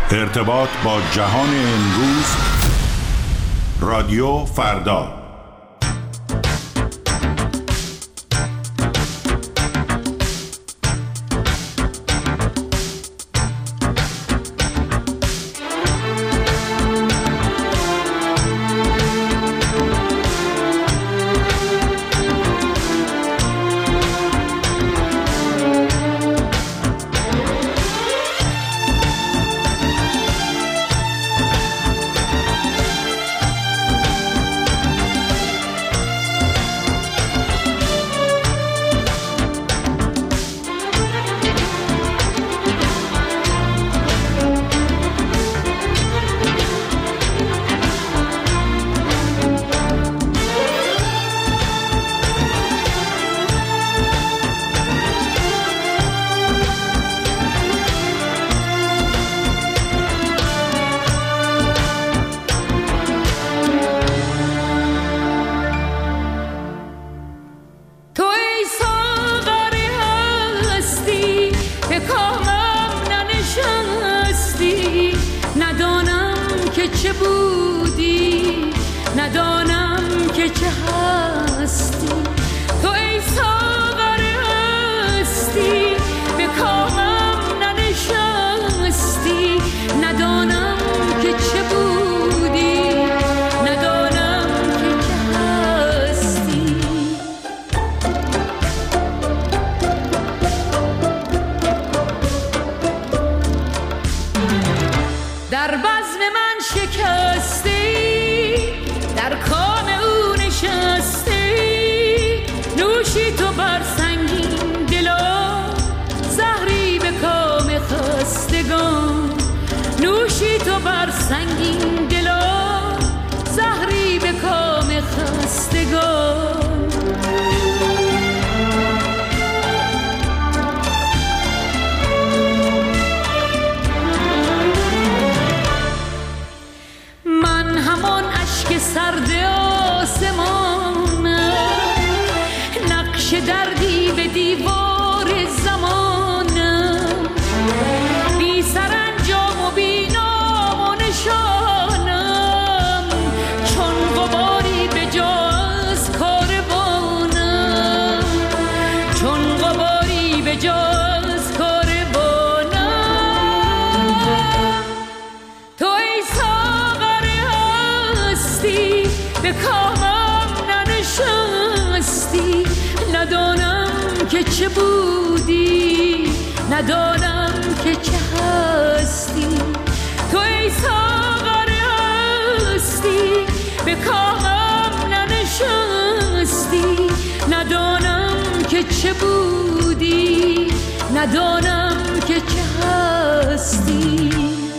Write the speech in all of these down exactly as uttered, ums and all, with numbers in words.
ارتباط با جهان امروز، رادیو فردا. ندانم که چه هستی، تو ای ساغر هستی، به کامم ننشستی. ندانم که چه بودی، ندانم که چه هستی.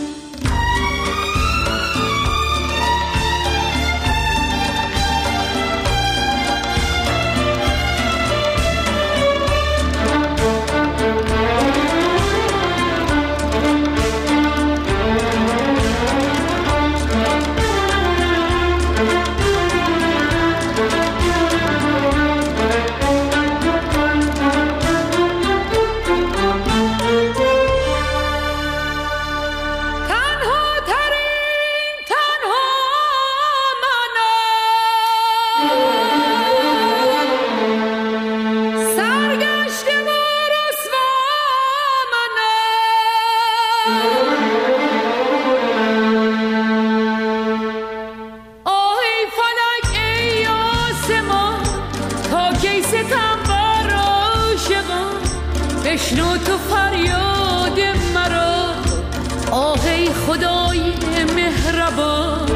بشنو تو فریاد مرا، آه ای خدای مهربان.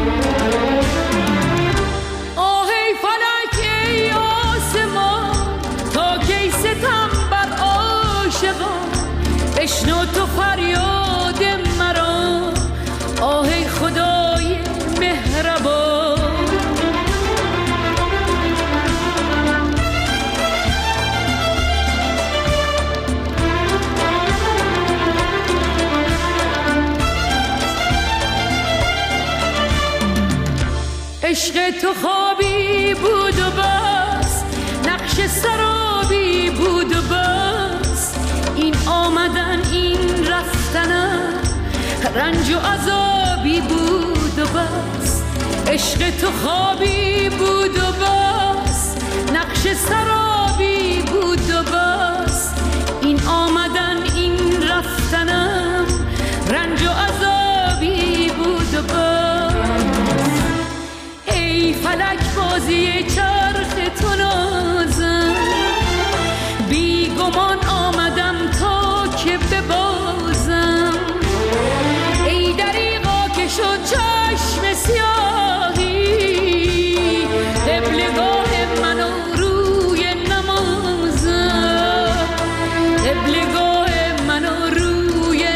آه ای فلک ای آسمان، تا کی ستم بر عاشقان. بشنو تو فریاد مرا، آه ای خدای مهربان. عشق تو خوابی بود و بس، نقش سرابی بود و بس. این آمدن این رفتنم رنج و عذابی بود و بس، عشق تو خوابی بود و بس، نقش سرابی بود و بس، این آمدن این رفتنم رنج و عذابی بود و بس. ای فلک بازی چرخ تو نازم، بی گمان آمدم تا که ببازم، ای دریغا که شد چشم سیاهی، قبلگاه منو روی نمازم، قبلگاه منو روی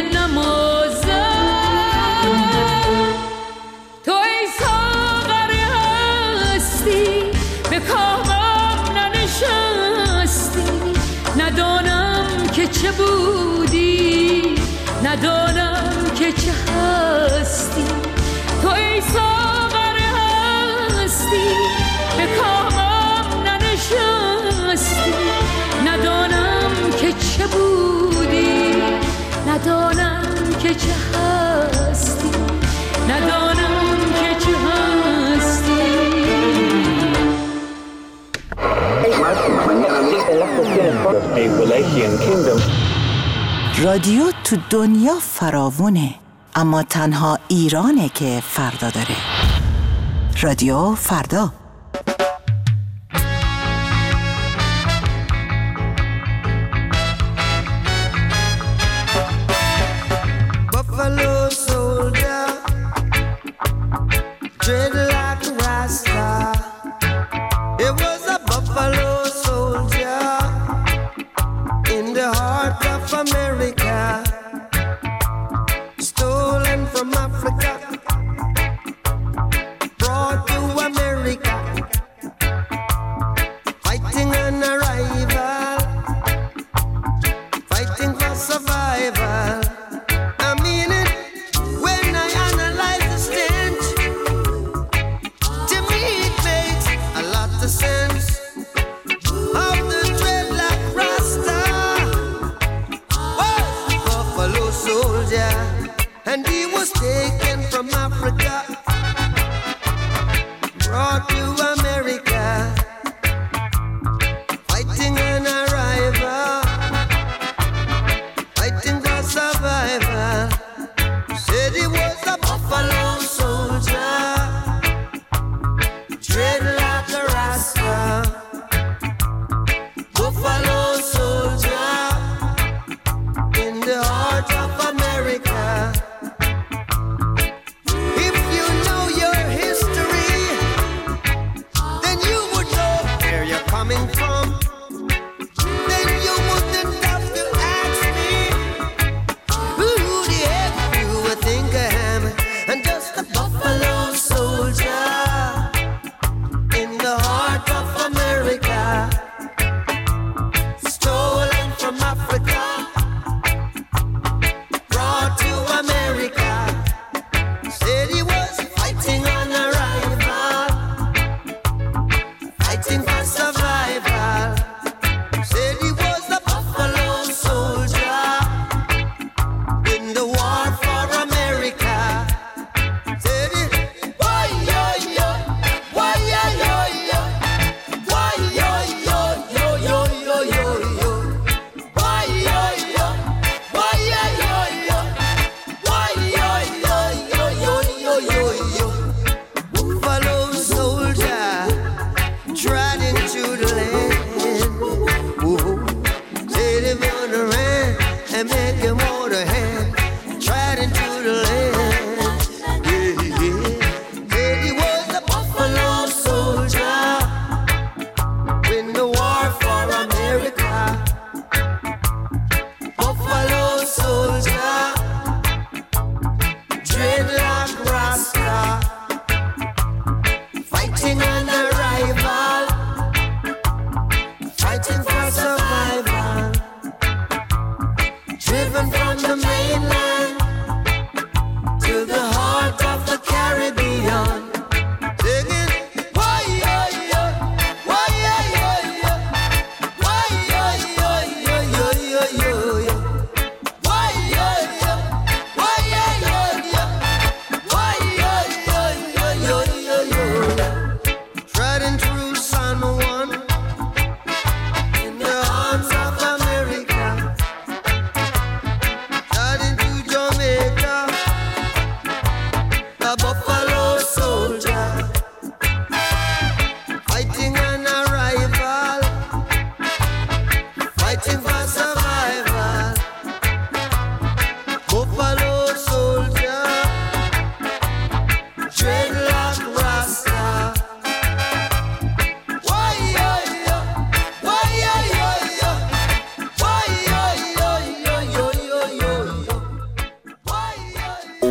نمازم. تو ای ساغر هستی به کامم ننشستی، ندانم که چه بودی، ندانم که چه هستی. تو ای ساغر هستی به کامم ننشستی، ندانم که چه بودی، ندانم که چه هستی، ندانم که چه هستی. رادیو تو دنیا فراوونه، اما تنها ایرانه که فردا داره. رادیو فردا. Buffalo soldier, dread like a rasta. It was a buffalo soldier in the heart of America, stolen from Africa, brought to America, fighting an arrival, fighting for survival. I mean it when I analyze the stench. To me it makes a lot of sense. Of the dreadlock Rasta was a buffalo soldier, and he was taken from Africa, brought to America, fighting an arrival, fighting for survival. Said he was a buffalo soldier, dread like a Rasta. Buffalo soldier in the heart of America. If you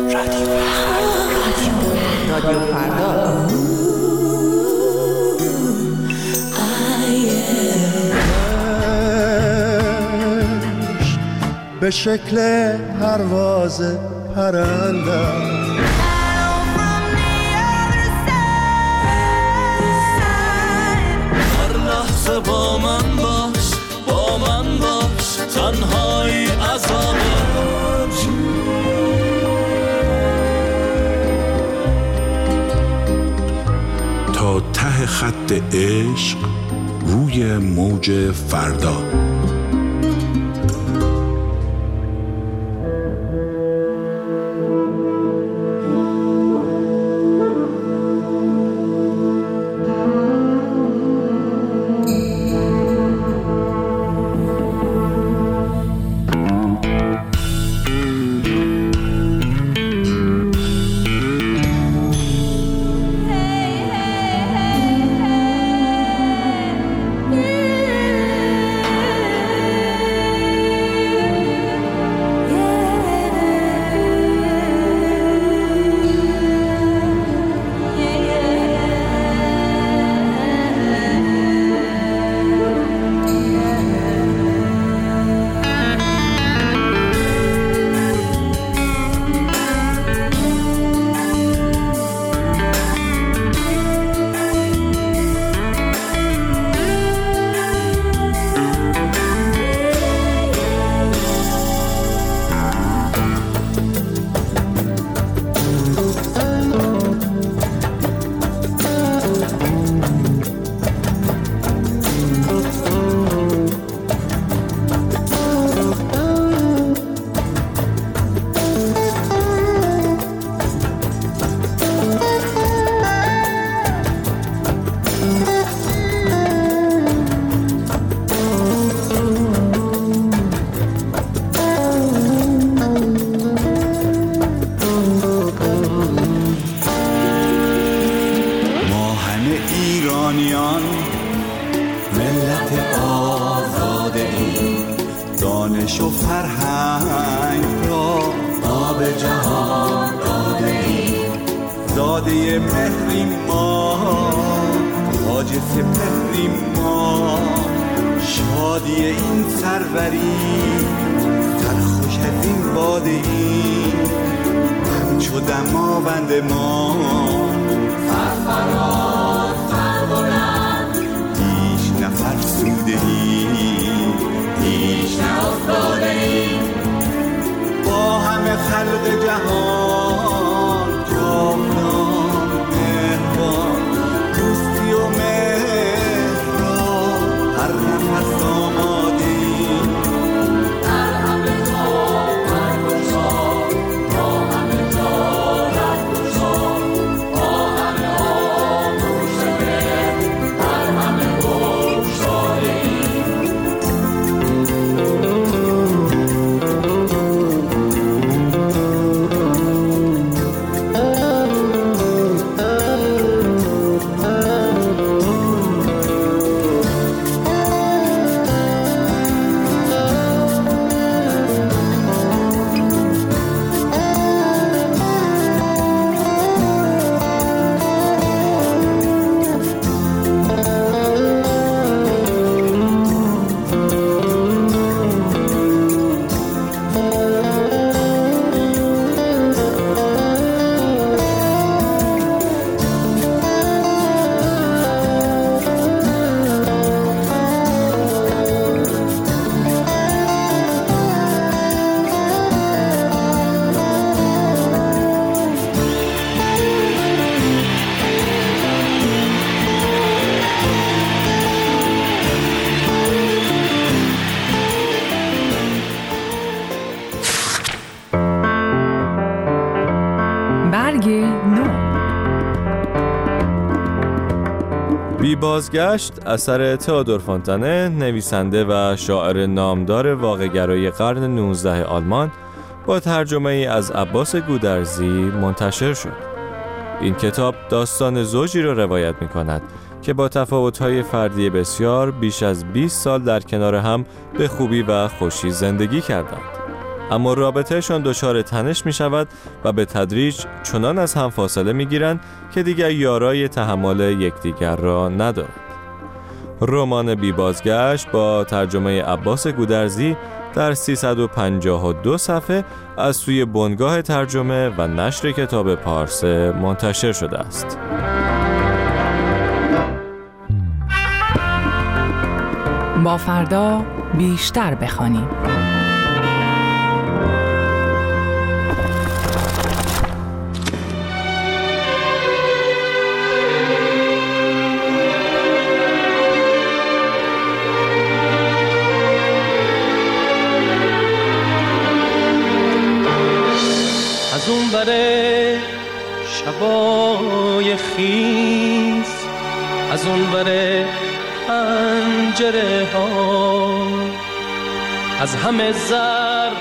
رادیو فردا. به شکل پرواز پرنده هر لحظه با من باش، با من باش، تنهایی عذابه. تا ته خط عشق روی موج فردا. ایرانیان ملت آزاده ای، دانش و فرهنگ را آب جهان داده ای، زاده مهریم ما، تاج سپهریم ما، شادی این سروری سرخوش از این باده ای، همچو دماوند ما سرفراز سربلند، هیچ نفرسوده ای، هیچ نافتاده ای، با همه خلق جهان جاودان مهربان، دوستی و مهر را هر نفس آماده ای، در همه جا برگشا، با همه جا رفتشا، با همه آغوش مهر در همه بگشاده ای. بی بازگشت اثر تئودور فونتانه، نویسنده و شاعر نامدار واقع‌گرای قرن نوزدهم آلمان، با ترجمه ای از عباس گودرزی منتشر شد. این کتاب داستان زوجی را روایت می کند که با تفاوت‌های فردی بسیار بیش از بیست سال در کنار هم به خوبی و خوشی زندگی کردند. اما رابطهشان دچار تنش می شود و به تدریج چنان از هم فاصله می گیرند که دیگر یارای تحمل یکدیگر را ندارند. رمان بی بازگشت با ترجمه عباس گودرزی در سیصد و پنجاه و دو صفحه از سوی بنگاه ترجمه و نشر کتاب پارسه منتشر شده است. با فردا بیشتر بخوانیم. از اون بره شبای خیز، از اون بره پنجره ها، از همه ذرات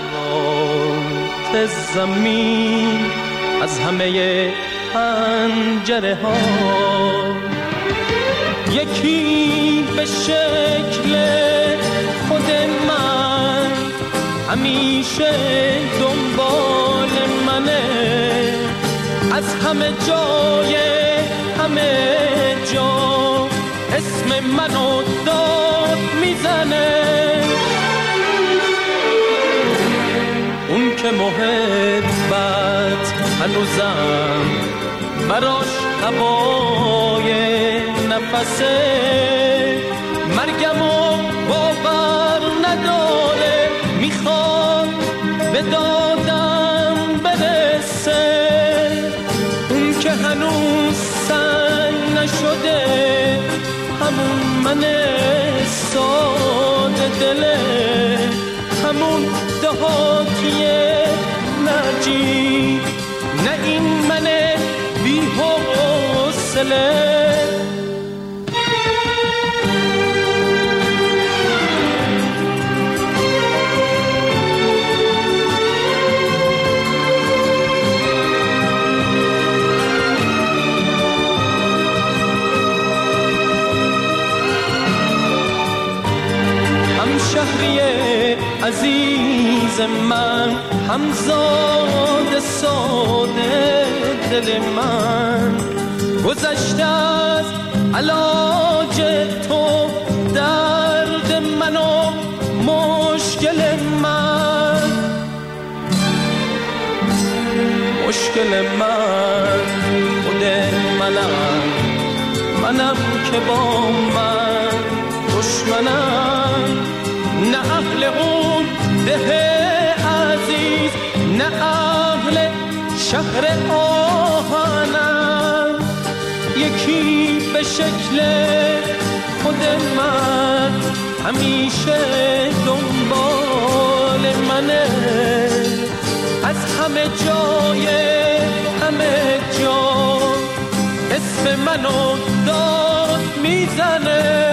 زمین، از همه پنجره ها، یکی به شکل خود من همیشه دنبال منه، از همه جای همه جا اسم منو داد میزنه. اون که محبت هنوزم براش هوای نفسه، مرگمو باور نداره، میخواد به دادم برسه. اون که هنوز سنگ نشده، همون من ساده دله، همون دهاتیه نجیب، نه این من بی حوصله. شهری عزیز من، همزاد ساده دل من، گذشته از علاج تو درد من و مشکل من، مشکل من خود منم، منم که با من دشمنم، نه اهل اون ده عزیز، نه اهل شهر آهنم، یکی به شکل خود من همیشه دنبال منه، از همه جای همه جا اسم منو داد میزنه.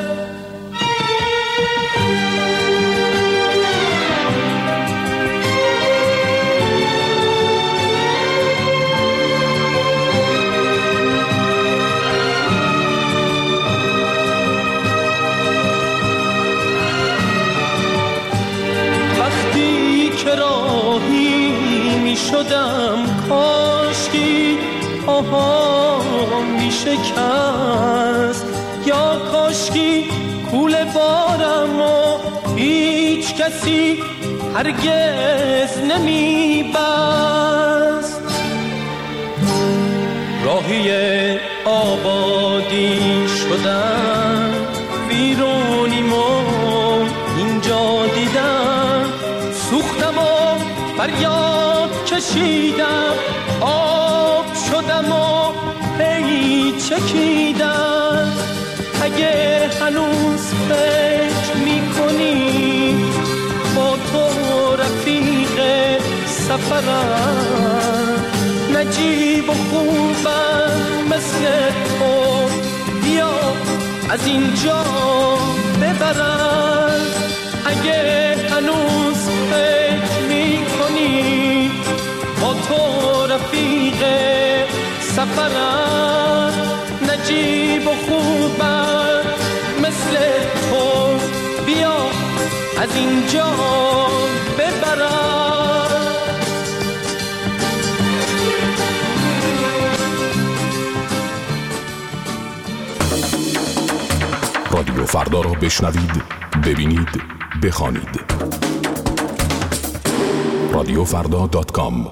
شدم کاشکی آها می شکست، یا کاشکی کوله بارم و هیچ کسی هرگز نمی بست. راهی آبادی شدم، ویرونیمو اینجا دیدم، سوختم و فریاد کشیدم، آب شدم و هی چکیدم. اگه هنوز فکر میکنی با تو رفیق سفرم، نجیب و خوبم مثل تو، بیا از اینجا ببرم. اگه هنوز فکر میکنی با تو رفیق سفرم، نجیب و خوبم مثل تو، بیا از اینجا ببرم. فردا را بشنوید، ببینید، بخوانید. رادیو فردا دات کام.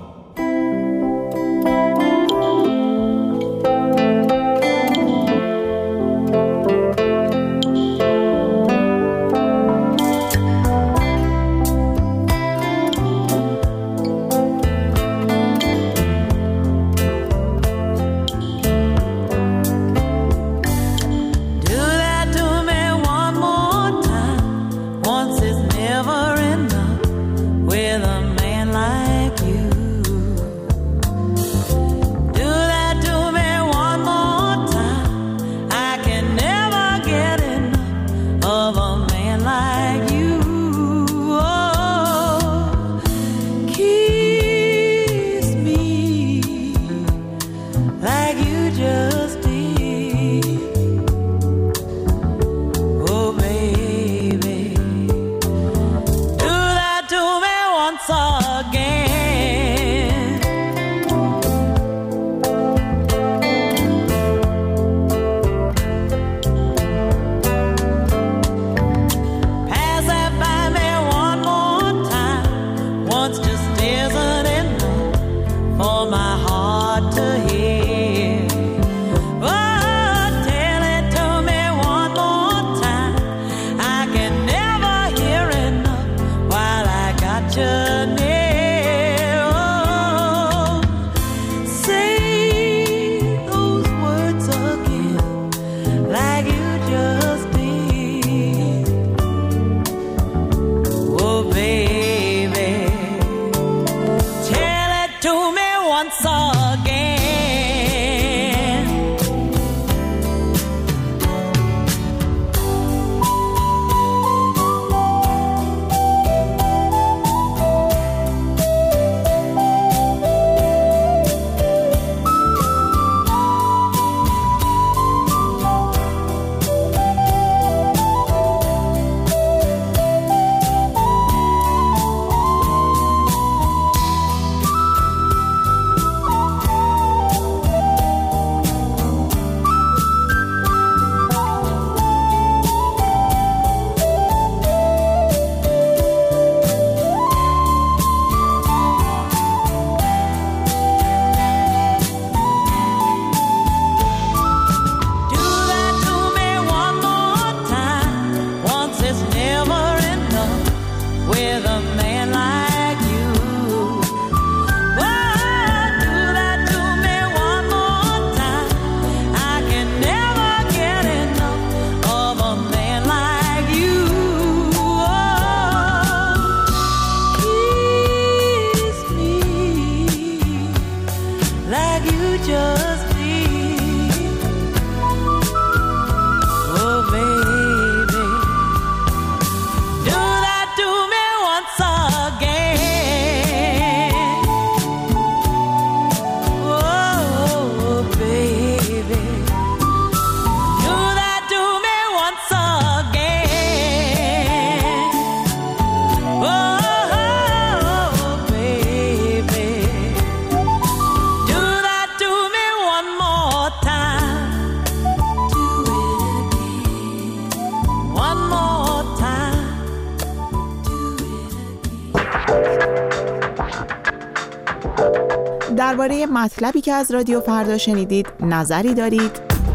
درباره مطلبی که از رادیو فردا شنیدید نظری دارید؟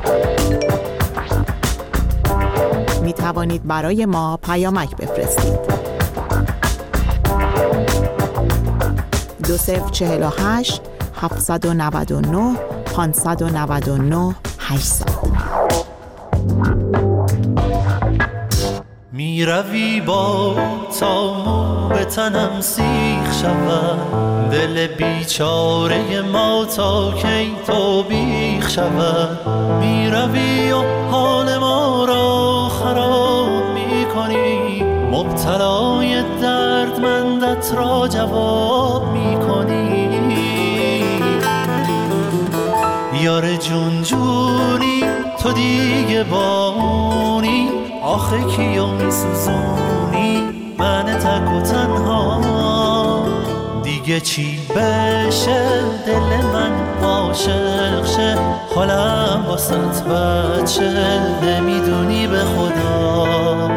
می توانید برای ما پیامک بفرستید. دو صفر چهل و هشت هفتصد و نود و نه پانصد و نود و نه هشتصد. می روی با تا مو به تنم سیخ شود، دل بیچاره ما تا کی تو بیخ شود. می روی و حال ما را خراب می کنی، مبتلای دردمندت را جواب می کنی. یار جون جونی تو دیگه بانی، آخه کیو می سوزونی من تک و تنها. دیگه چی بشه دل من عاشق شه، حالم واسط بچه نمیدونی به خدا.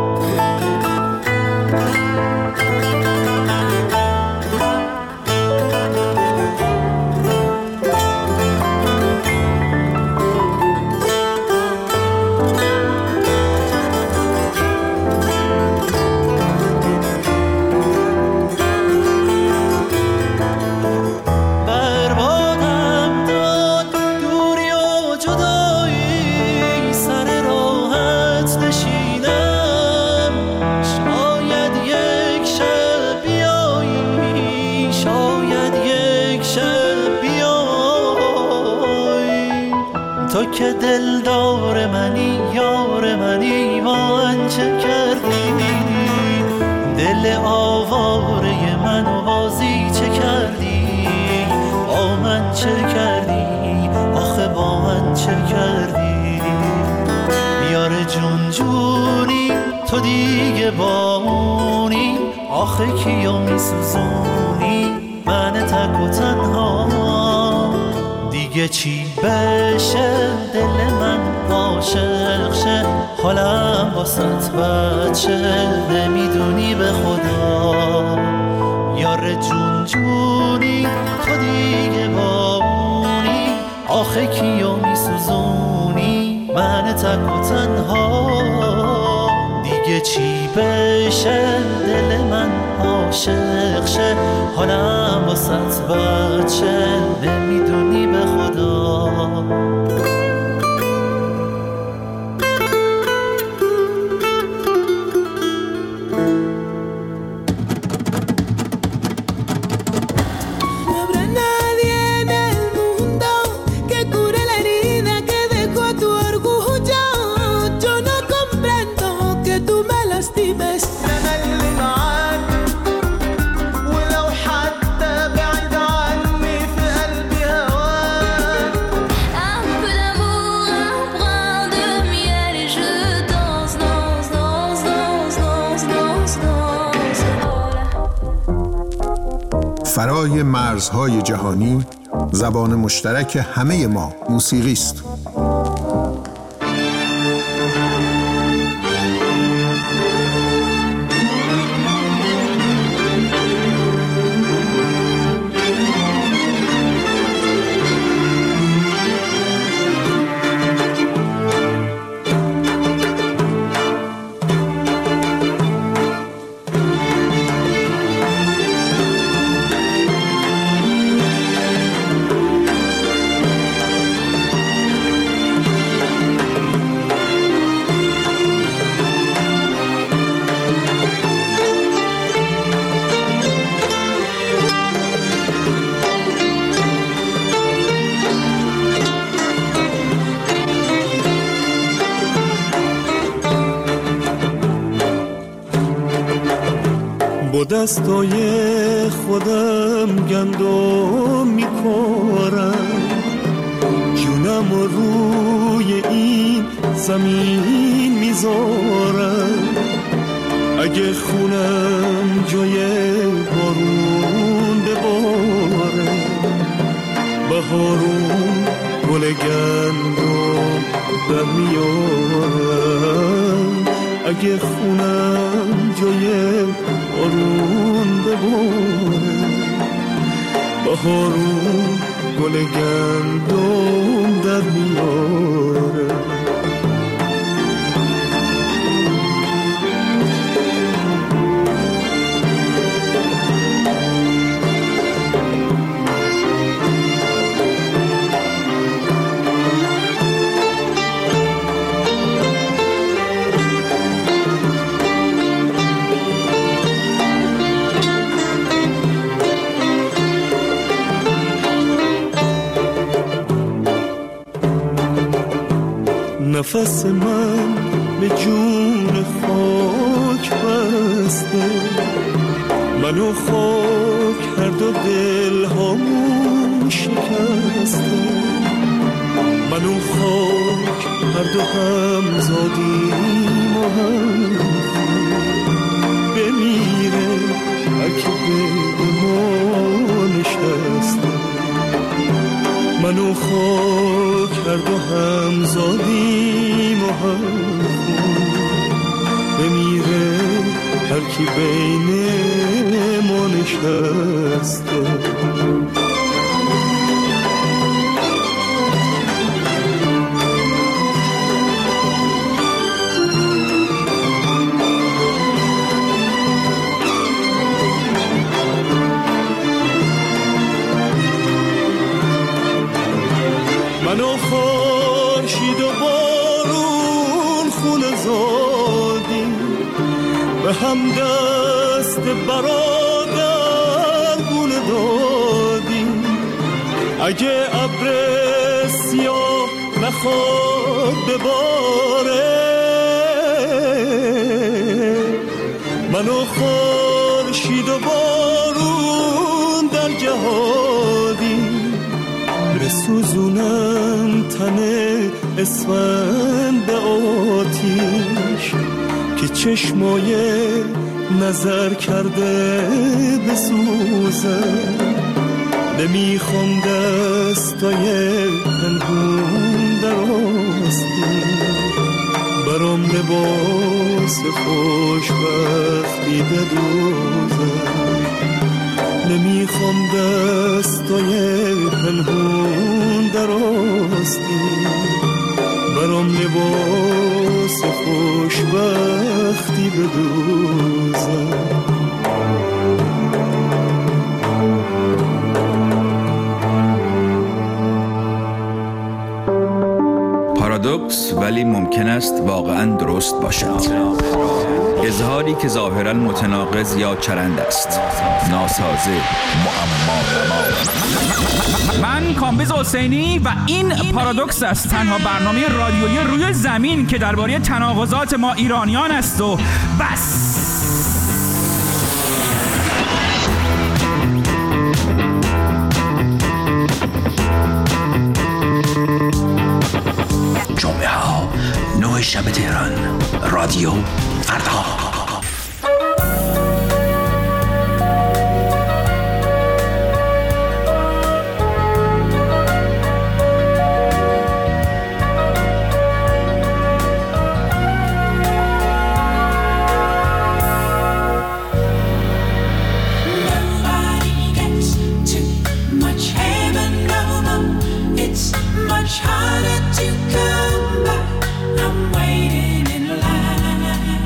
که دلدار منی یار منی، من چه کردی؟ دل آواره من و بازی چه کردی؟ با من چه کردی؟ آخه با من چه کردی؟ یار جون جونی تو دیگه بامونی، آخه کیو میسوزونی من تک و تنها. دیگه چی بشه دل من عاشق شه، حالم واسط بچه نمیدونی به خدا. یار جون جونی تو دیگه بامونی، آخه کیو میسوزونی من تک و تنها. دیگه چی بشه دل من عاشق شه، حالم واسط بچه نمیدونی به خدا. فرای مرزهای جهانی، زبان مشترک همه ما موسیقی است. با دستای خودم گندم میکارم، جونم رو روی این زمین میذارم. اگه خونم جای بارون بباره، بهارون گل گندم در میارم. اگه خونم جای بارون بباره، بهارون گل گندم در میاره. نفس من به جون خاک بسته، منو خاک هر دو دل هامون شکسته. منو خاک هر دو هم زادیم و هم بمیره اگه به ما نشسته. منو خاک کرد و همزادیم و هم بمیره هر کی بین ما نشسته. منو خورشید و بارون خون زادیم، به هم دست برادر گونه دادیم. اگه ابر سیاه نخواد بباره، منو خورشید و بارون در جهادیم. بسوزونم تنه اسفند به آتیش که چشمای نظر کرده بسوزه. نمیخوام دستای پنهون در آستین، برام لباس خوشبختی بدوزه. نمیخوام دستای پنهون در آستین، برام لباس خوشبختی بدوزه. پارادوکس ولی ممکن است واقعاً درست باشد. اظهاری که ظاهراً متناقض یا چرند است، ناسازه، معما. من کامبیز حسینی و این پارادوکس است، تنها برنامه رادیویی روی زمین که درباره تناقضات ما ایرانیان است و بس. جمعه ها نه شب تهران، رادیو فردا. Harder to come back. I'm waiting in line.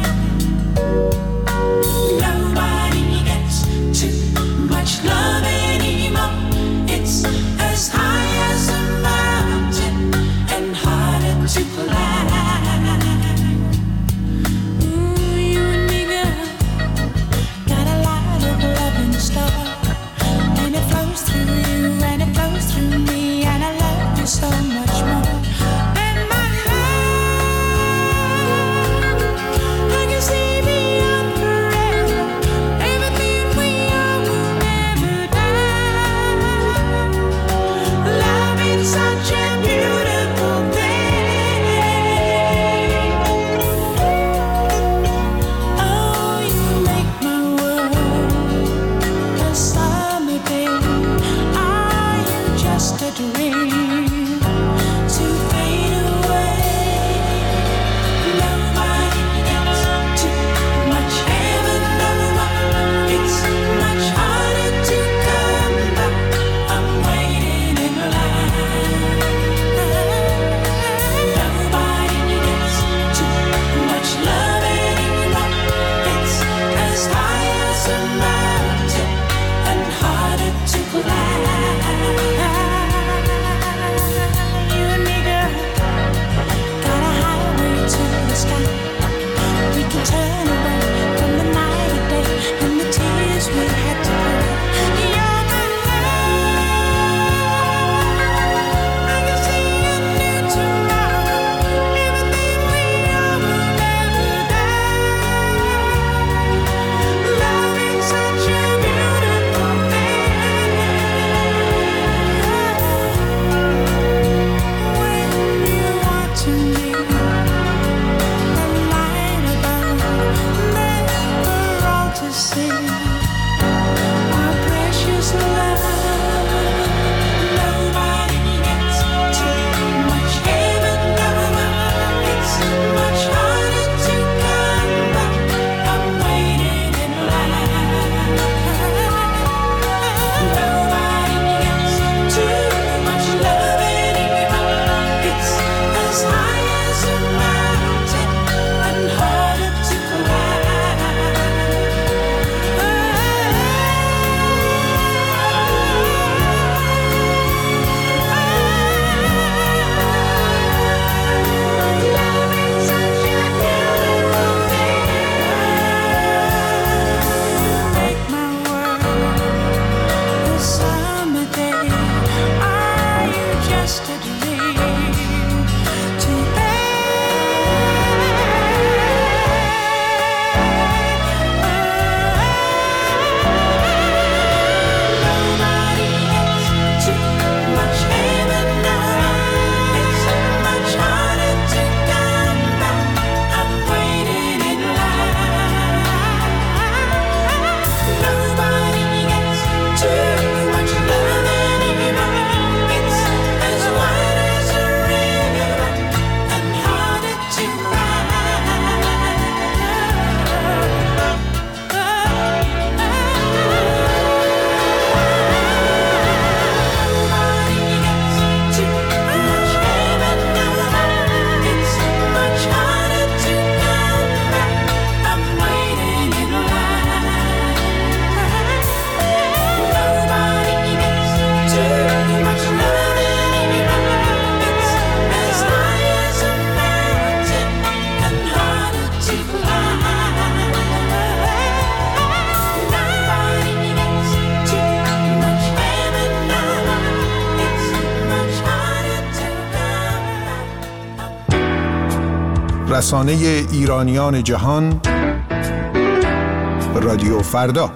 رسانه ایرانیان جهان، رادیو فردا.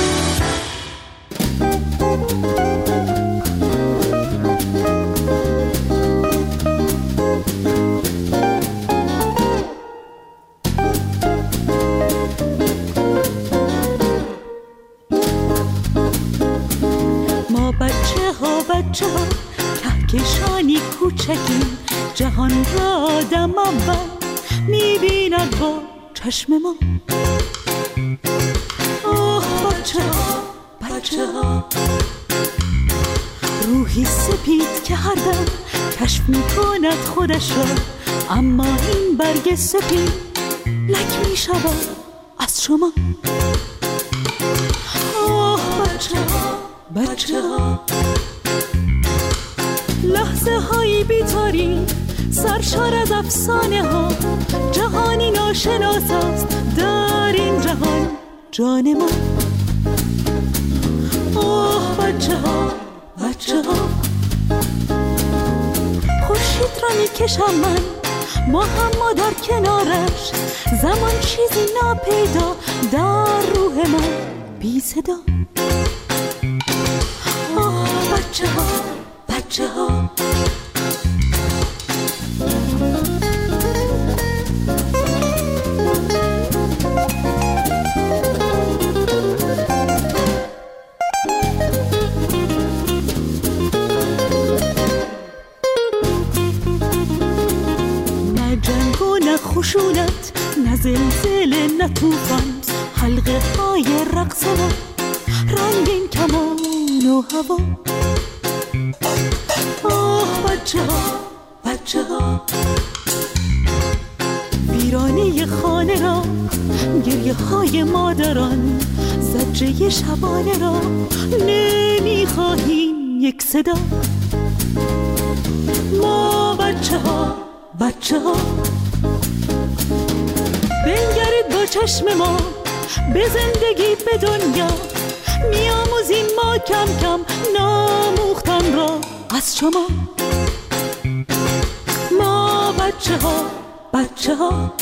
ما بچه ها بچه ها کهکشانی کوچکیم، جهان را آدم اول میبیند با چشم ما. آه بچه ها بچه ها، روحی سپید که هر دم کشف میکند خودش را، اما این برگ سپید لک میشود از شما. آه بچه ها بچه ها، لحظه هایی بی‌تاریخ سرشار از افسانه ها، جهانی ناشناس است در این جهان جان ما. آه بچه ها بچه ها، خورشید را میکشم من ما هم ما در کنارش، زمان چیزی ناپیدا در روح من بی صدا. آه بچه ها بچه ها، نه جنگ و نه خشونت، نه زلزله نه طوفان، حلقه های رقص ما، رنگین کمان و هوا. آه بچه ها بچه ها، ویرانه خانه را، گریه های مادران، زجه شبانه را نمیخواهیم یک صدا. ما بچه ها بچه ها، بنگرید با چشم ما به زندگی به دنیا، میاموزیم ما کم کم ناموختن را از شما. ما بچه ها بچه ها،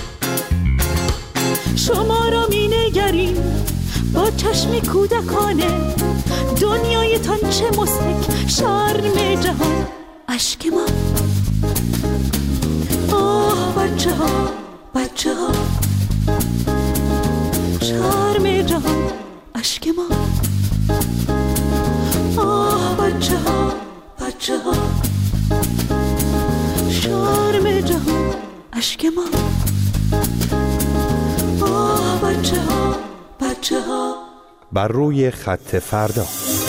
شما را می نگریم با چشمی کودکانه، دنیایتان چه مضحک شرم جهان اشک ما. آه بچه ها بچه ها، شرم جهان اشک ما. آه بچه ها بچه ها، شرم جهان اشک ما. آه بچه ها بچه ها. بر روی خط فردا.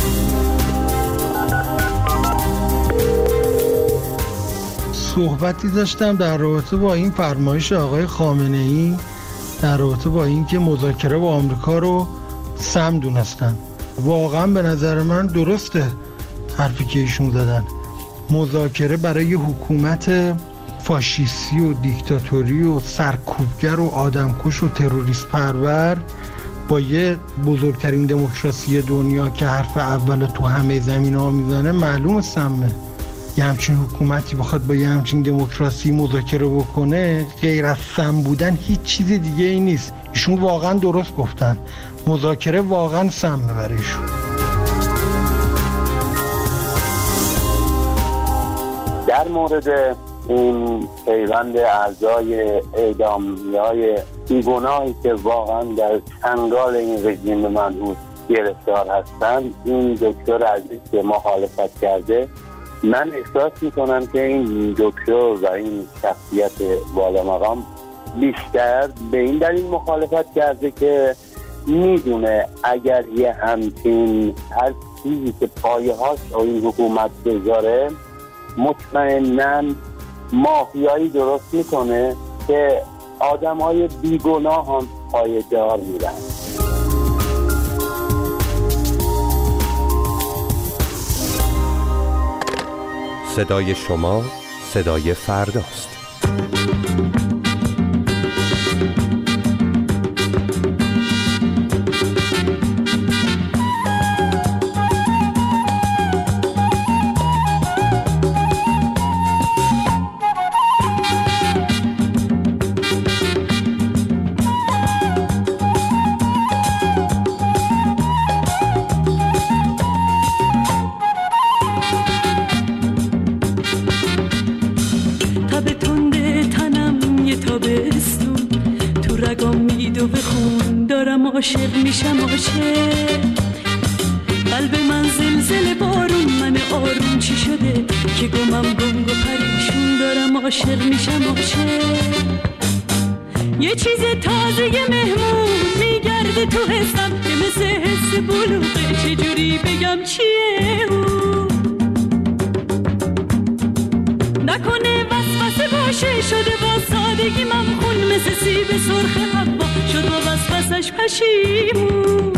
صحبتی داشتم در رابطه با این فرمایش آقای خامنه‌ای، در رابطه با این که مذاکره با آمریکا رو سم دونستن. واقعا به نظر من درسته حرفی که ایشون زدن. مذاکره برای حکومت فاشیستی و دیکتاتوری و سرکوبگر و آدمکش و تروریست پرور با یه بزرگترین دموکراسی دنیا که حرف اول تو همه زمین ها میزنه معلوم سمه. یه همچین حکومتی بخواد با یه همچین دموکراسی مذاکره بکنه، غیر از سم بودن هیچ چیز دیگه ای نیست. ایشون واقعا درست گفتن، مذاکره واقعا سمه برای ایشون. در مورد این پیوند اعضای اعدامیای بیگناهی که واقعا در چنگال این رژیم منحوس گرفتار هستند، این دکتر عزیز که مخالفت کرده، من احساس میکنم که این دکتر و این شخصیت بالا مقام بیشتر به این دلیل مخالفت کرده که میدونه اگر یه همچین هر چیزی که پایه هاش این حکومت بذاره، مطمئناً مافیایی درست میکنه که آدم های بیگناه هم پایه‌دار میرن. صدای شما صدای فرداست. عاشق میشم عاشق. قلب من زلزله بارون، من آروم چی شده که گمم گنگ و پریشون دارم عاشق میشم عاشق. یه چیز تازه مهمون میگرده تو حسم که مثل حس بلوغه، چجوری بگم چیه اون؟ نکنه وسوسه باشه شده با سادگی ممخون، مثل سیب سرخ حوا شد با وسوسش پشیمون.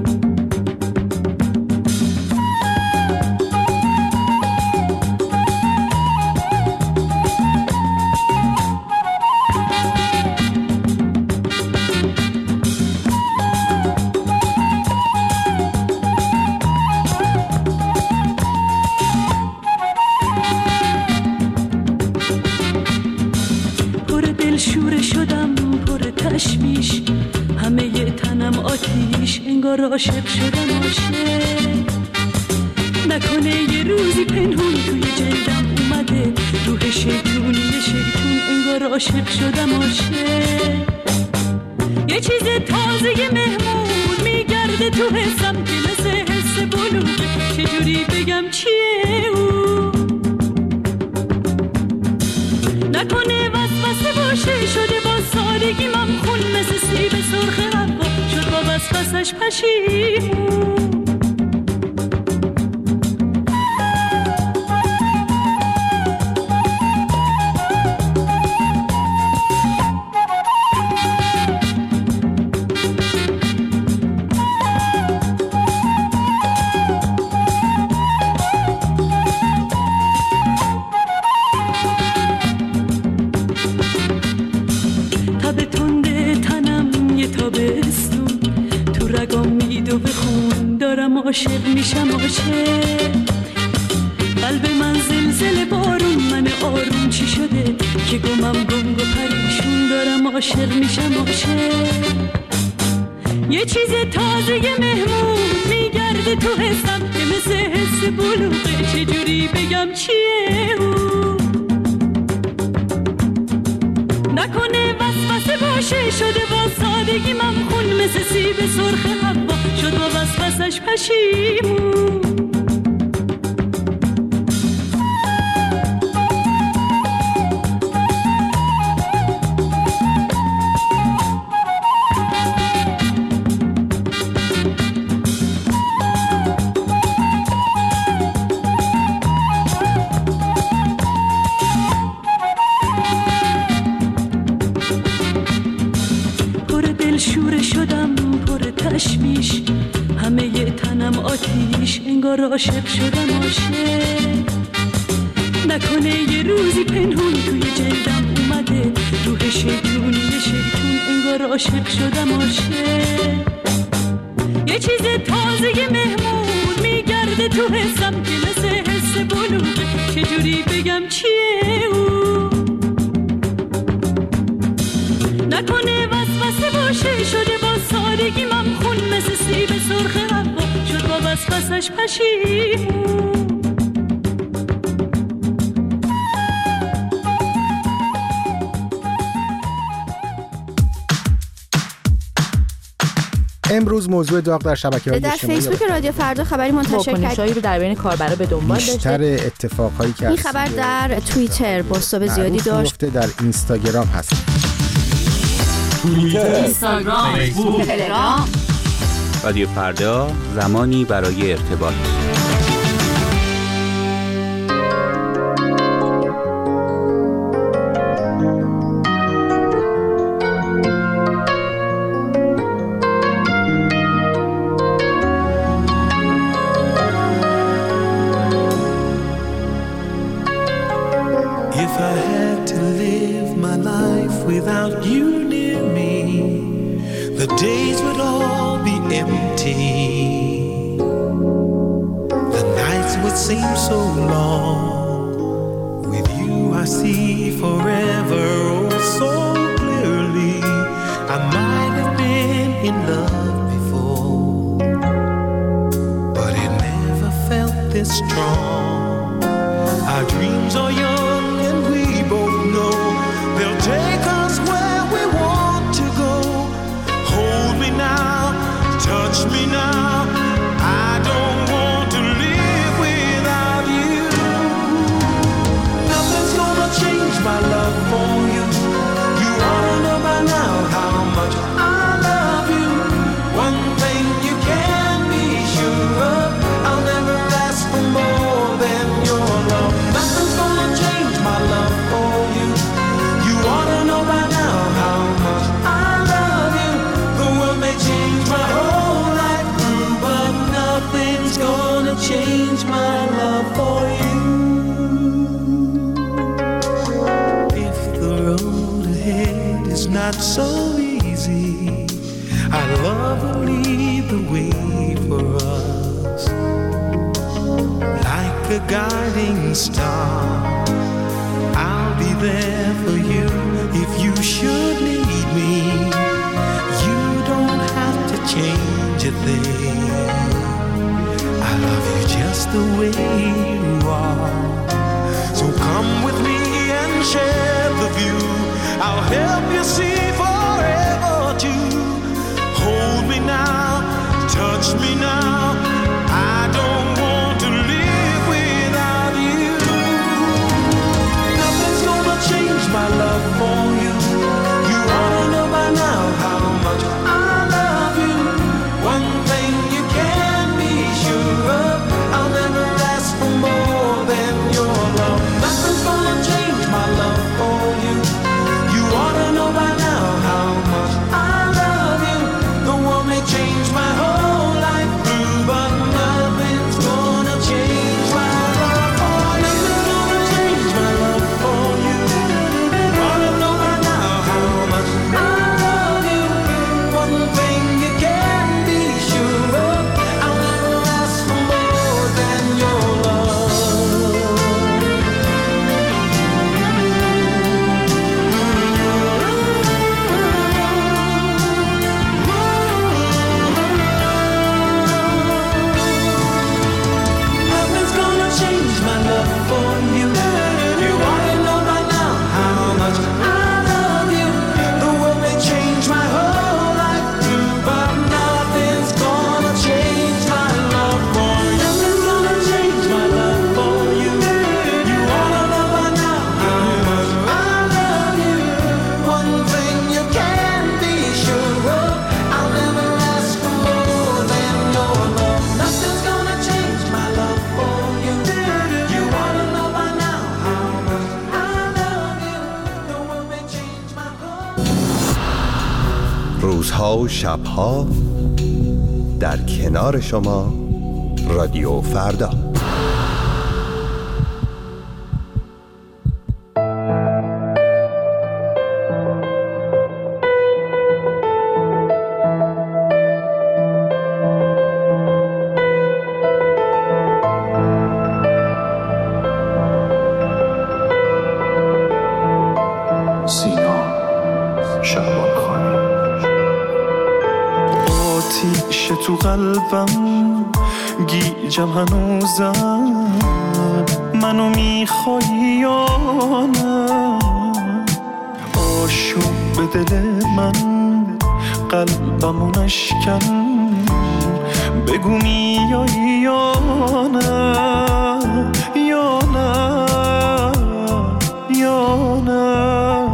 تشویش همه ی تنم آتیش، انگار عاشق شدم عاشق. نکنه یه روزی پنهون توی جلدم اومده روح شیطونی شیطون، انگار عاشق شدم عاشق. یه چیز تازه مهمون میگرده تو حسم که مثل حس بلوغه، چجوری بگم چیه اون؟ نکنه وسوسه باشه شده با سادگی ممخون، مثل سیب سرخ حوا شد با وسوسش پشیمون. عاشق میشم عاشق. قلب من زلزله بارون، من آروم چی شده که گمم گنگ و پریشون دارم عاشق میشم عاشق. یه چیز تازه مهمون میگرده تو حسم که مثل حس بلوغه، چجوری بگم چیه اون؟ نکنه وسوسه باشه شده با سادگی ممخون، مثل سیب سرخ حوا شد با وسوسش پشیمون. تشویش همه ی تنم آتیش، انگار عاشق شدم عاشق. نکنه یه روزی پنهون توی جلدم اومده روح شیطونی شیطون، انگار عاشق شدم عاشق. یه چیز تازه مهمون میگرده تو حسم که مثل حس بلوغه، چجوری بگم چیه اون؟ نکنه وسوسه باشه شده با سادگی ممخون، مثل سیب سرخ حوا شد با وسوسش پشیمون. امروز موضوع داغ در شبکه‌های اجتماعی در فیسبوک رادیو فردا خبری منتشر کرد رو در بین کاربرا به دنبال داشته. بیشتر اتفاقایی که این خبر در توییتر بازتاب زیادی داشت، در اینستاگرام هست. توییتر، اینستاگرام، فیسبوک، تلگرام. رادیو فردا، زمانی برای ارتباط. If I had to live my life without you near me, the days would all be empty. The nights would seem so long. With you I see forever oh so clearly. I might have been in love before, but it never felt this strong. Our dreams are young and we both know they'll take us where we want to go. Hold me now so easy. Our love will lead the way for us, like a guiding star. I'll be there for you if you should need me. You don't have to change a thing. I love you just the way you are. So come with me and share the view. I'll help you see forever too. Hold me now, touch me now. I don't want to live without you. Nothing's gonna change my love for you. You ought to know by now how much I love you. One thing you can be sure of, I'll never ask for more than your love. Nothing's gonna change my love for you. You ought to know by now how much I love you. The one may change my whole life through, but nothing's gonna change my love for you. Nothing's gonna change my love for you. You ought to know by now how much I love you. One thing you can be sure of, I'll never ask for more than your love. Nothing's gonna change my love for you. You ought to know by now how much I love you. The world may change my whole life through, but nothing's gonna change my love for you. Nothing's gonna change my love for you. You ought to know by now how much I love you. One thing you can be sure of, I'll never ask for more than your love. Nothing's gonna change my love for you. You ought to know by now how much I love you. The world may change my whole. روزها و شبها در کنار شما رادیو فردا. سینا شهبان خانی. آتیش تو قلبم گیجم هنوزم، منو میخوایی یا نه؟ آشوب به دل من قلبمو نشکن، بگو میایی یا نه یا نه یا نه.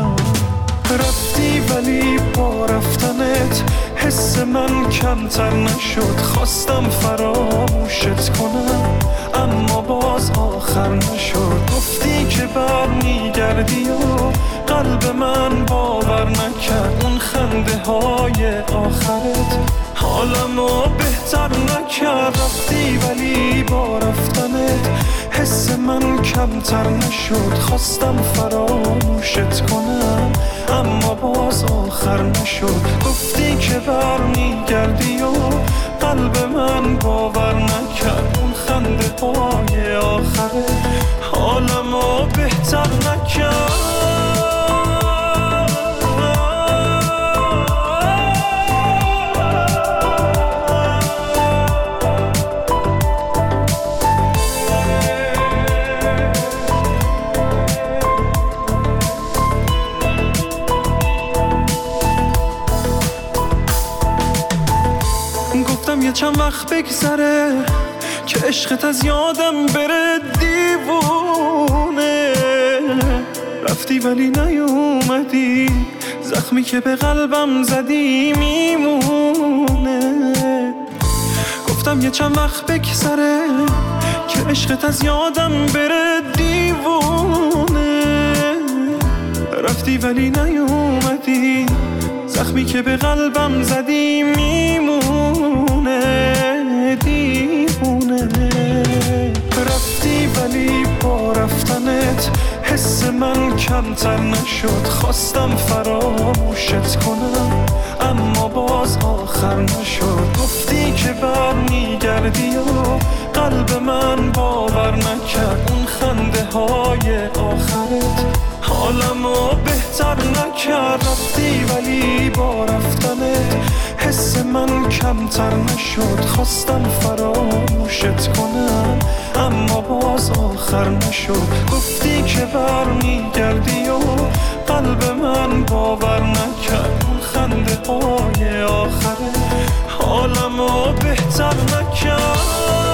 رفتی ولی با رفتنت حس من کمتر نشد. خواستم فراموشت کنم اما باز آخر نشد. گفتی که برمیگردی و قلب من باور نکرد. اون خنده های آخرت حالمو بهتر نکرد. رفتی ولی با رفتنت حس من کمتر نشد. خواستم فراموشت کنم اما باز آخر نشد. گفتی که برمیگردی و قلب من باور نکرد. اون خنده های آخرت حالمو بهتر نکرد. یه چند وقت بگذره که عشقت از یادم بره دیوونه. رفتی ولی نیومدی، زخمی که به قلبم زدی میمونه. گفتم یه چند وقت بگذره که عشقت از یادم بره دیوونه. رفتی ولی نیومدی، زخمی که به قلبم زدی میمونه دیوونه. رفتی ولی با رفتنت حس من کمتر نشد. خواستم فراموشت کنم اما باز آخر نشد. گفتی که برمیگردی و قلب من باور نکرد. اون خنده های آخرت حالمو بهتر نکرد. رفتی ولی با رفتنت حس من کمتر نشد. خواستم فراموشت کنم اما باز آخر نشد. گفتی که برمیگردی و قلب من باور نکرد. اون خنده های آخرت حالمو بهتر نکرد.